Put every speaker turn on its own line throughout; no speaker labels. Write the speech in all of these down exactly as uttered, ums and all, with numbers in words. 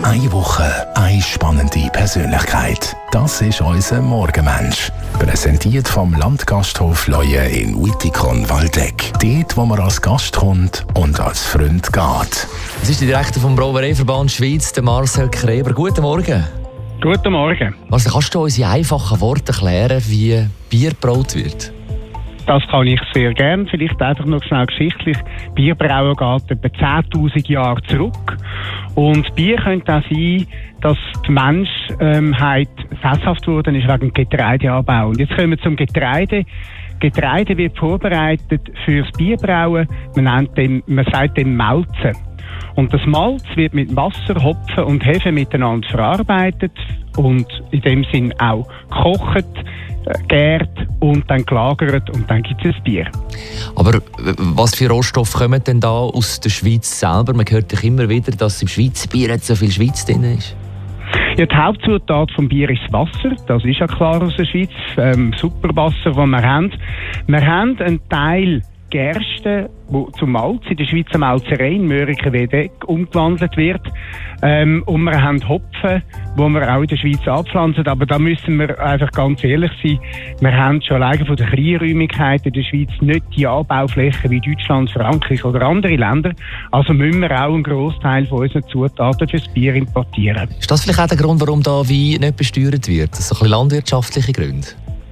Eine Woche, eine spannende Persönlichkeit. Das ist unser Morgenmensch. Präsentiert vom Landgasthof Leue in Wittikon-Waldeck. Dort, wo man als Gast kommt und als Freund geht.
Es ist der Direktor vom Brauereiverband Schweiz, der Marcel Kreber. Guten Morgen.
Guten Morgen.
Marcel, kannst du uns in einfachen Worten erklären, wie Bier gebraut wird?
Das kann ich sehr gerne. Vielleicht einfach noch schnell geschichtlich. Bierbrauen geht etwa zehntausend Jahre zurück. Und Bier könnte auch sein, dass die Menschheit sesshaft geworden ist wegen dem Getreideanbau. Und jetzt kommen wir zum Getreide. Getreide wird vorbereitet fürs Bierbrauen. Man nennt dem, man sagt dem Malzen. Und das Malz wird mit Wasser, Hopfen und Hefe miteinander verarbeitet und in dem Sinn auch gekocht, gärt und dann gelagert und dann gibt es ein Bier.
Aber was für Rohstoffe kommen denn da aus der Schweiz selber? Man hört doch immer wieder, dass im Schweizer Bier so viel Schweiz drin ist.
Ja, die Hauptzutat vom Bier ist das Wasser. Das ist ja klar aus der Schweiz. Ähm, super Wasser, das wir haben. Wir haben einen Teil Gerste, wo zum Malz in der Schweizer Malzerei in Mörike-Wedeck umgewandelt wird. Ähm, und wir haben Hopfen, wo wir auch in der Schweiz anpflanzen. Aber da müssen wir einfach ganz ehrlich sein. Wir haben schon alleine von der Kleinräumigkeit in der Schweiz nicht die Anbauflächen wie Deutschland, Frankreich oder andere Länder. Also müssen wir auch einen Grossteil von unseren Zutaten fürs Bier importieren.
Ist das vielleicht auch der Grund, warum da Wein nicht besteuert wird? Das sind so ein bisschen landwirtschaftliche Gründe?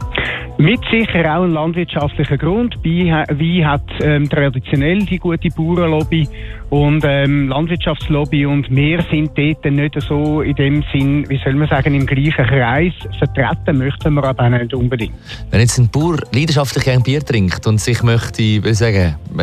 Mit sicher auch ein landwirtschaftlicher Grund. Wein hat ähm, traditionell die gute Bauernlobby und ähm, Landwirtschaftslobby und wir sind dort nicht so in dem Sinn, wie soll man sagen, im gleichen Kreis vertreten, möchten wir aber auch nicht unbedingt.
Wenn jetzt ein Bauer leidenschaftlich ein Bier trinkt und sich möchte, will ich sagen, äh,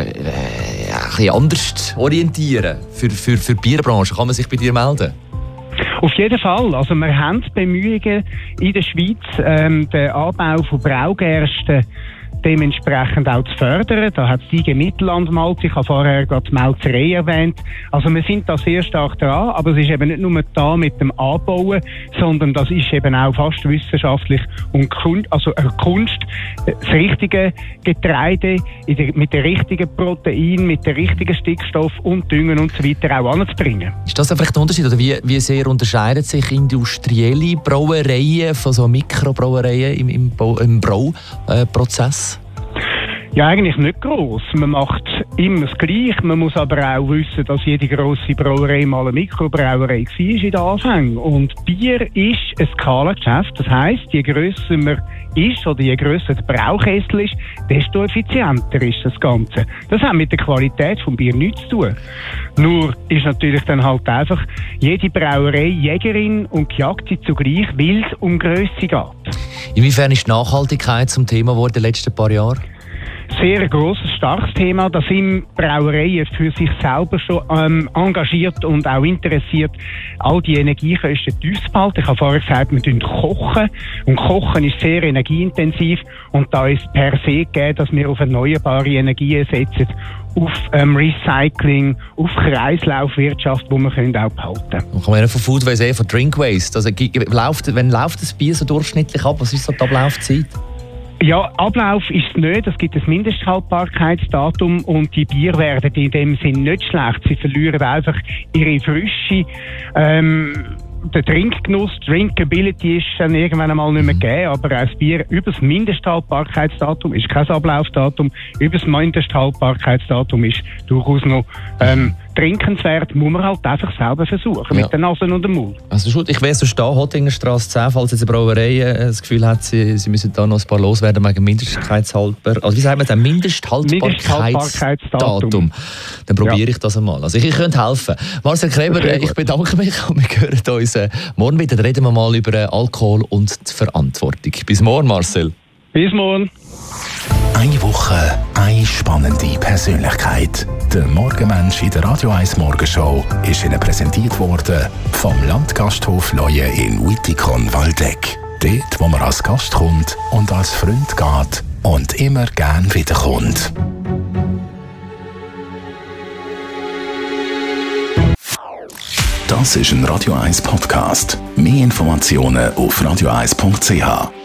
ein bisschen anders orientieren für, für, für die Bierbranche, kann man sich bei dir melden?
Auf jeden Fall. Also wir haben Bemühungen in der Schweiz, ähm, den Anbau von Braugersten dementsprechend auch zu fördern. Da hat es die Mittellandmalz, ich habe vorher gerade die Malzerei erwähnt. Also wir sind da sehr stark dran, aber es ist eben nicht nur da mit dem Anbauen, sondern das ist eben auch fast wissenschaftlich und Kunst, also eine Kunst, das richtige Getreide mit den richtigen Proteinen, mit dem richtigen Stickstoff und Düngen und so weiter auch anzubringen.
Ist das einfach der Unterschied? Oder wie, wie sehr unterscheiden sich industrielle Brauereien von so Mikrobrauereien im, im, im Brauprozess?
Ja, eigentlich nicht gross. Man macht immer das Gleiche. Man muss aber auch wissen, dass jede grosse Brauerei mal eine Mikrobrauerei war in den Anfängen. Und Bier ist ein Skalageschäft. Das heisst, je grösser man ist oder je grösser der Braukessel ist, desto effizienter ist das Ganze. Das hat mit der Qualität des Bier nichts zu tun. Nur ist natürlich dann halt einfach jede Brauerei Jägerin und jagt sie zugleich, weil es um Grösse geht.
Inwiefern ist die Nachhaltigkeit zum Thema geworden in den letzten paar Jahren?
Sehr ein grosses, starkes Thema. Da sind Brauereien für sich selber schon ähm, engagiert und auch interessiert, all die Energiekosten tief zu behalten. Ich habe vorher gesagt, wir kochen. Und Kochen ist sehr energieintensiv. Und da ist per se gegeben, dass wir auf erneuerbare Energien setzen, auf ähm, Recycling, auf Kreislaufwirtschaft, die wir können auch behalten können.
Man kann man von Food Waste von Drink Waste. Also, läuft, wenn läuft das Bier so durchschnittlich ab? Was ist so die Ablaufzeit?
Ja, Ablauf ist es nicht. Es gibt ein Mindesthaltbarkeitsdatum und die Bier werden in dem Sinn nicht schlecht. Sie verlieren einfach ihre Frische. Ähm, der Trinkgenuss, Drinkability ist dann irgendwann einmal nicht mehr gegeben, aber ein Bier über das Mindesthaltbarkeitsdatum ist kein Ablaufdatum. Über das Mindesthaltbarkeitsdatum ist durchaus noch ähm, trinkenswert, muss man halt einfach selber versuchen, ja. Mit der Nase und dem Mund.
Also gut, ich weiss, so stehen, Hottingerstrasse zehn, falls jetzt eine Brauerei das Gefühl hat, sie, sie müssen da noch ein paar loswerden wegen Mindesthaltbarkeit. Also wie sagt man das? Mindesthaltbarkeitsdatum. Dann probiere ja. ich das einmal. Also ich, ich könnte helfen. Marcel Kreber, ich bedanke mich und wir hören uns morgen wieder. Reden wir mal über Alkohol und die Verantwortung. Bis morgen, Marcel.
Bis morgen.
Eine Woche, eine spannende Persönlichkeit. Der Morgenmensch in der Radio eins Morgenshow ist Ihnen präsentiert worden vom Landgasthof Leue in Wittikon-Waldeck. Dort, wo man als Gast kommt und als Freund geht und immer gern wiederkommt. Das ist ein Radio eins Podcast. Mehr Informationen auf radio eins punkt c h.